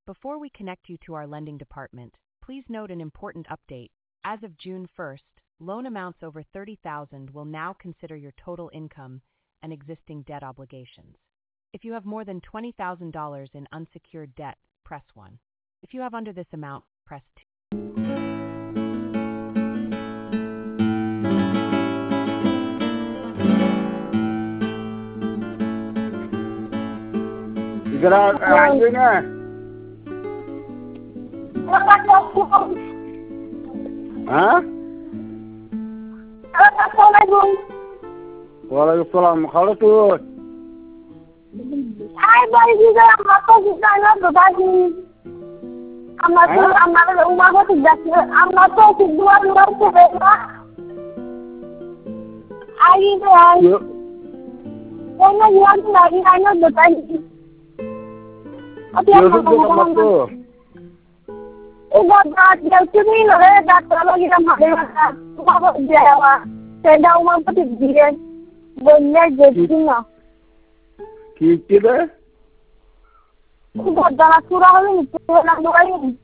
Before we connect you to our lending department, please note an important update. As of June 1st, loan amounts over $30,000 will now consider your total income and existing debt obligations. If you have more than $20,000 in unsecured debt, press 1. If you have under this amount, press 2. Waalaikumsalam. Kalau tuh, bayi juga apa kita nak berbagi. Amat rumah aku tidak. Amat tu dua sebab. Ayi tu. Kena yang lagi hanya berbagi. Apa yang kamu? Udah dah cumi lah, dah terlalu kita makan. Apa dia? Saya dah umam putih dia. Boleh jadi na. Kita? Udah dah surah ni, nak doain.